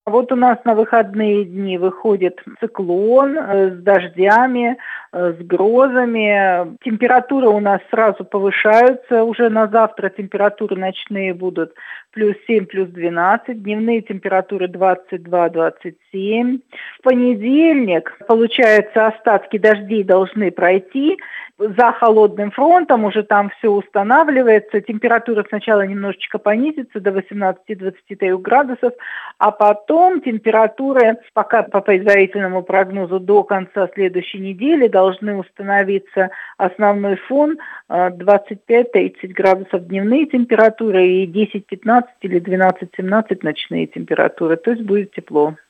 Вот у нас на выходные дни выходит циклон с дождями, с грозами. Температуры у нас сразу повышаются. Уже на завтра температуры ночные будут +7, +12. Дневные температуры 22-27. В понедельник, получается, остатки дождей должны пройти. За холодным фронтом уже там все устанавливается. Температура сначала немножечко понизится до 18-23 градусов, а потом температуры, пока по предварительному прогнозу до конца следующей недели, должны установиться основной фон 25-30 градусов дневные температуры и 10-15 или 12-17 ночные температуры. То есть будет тепло.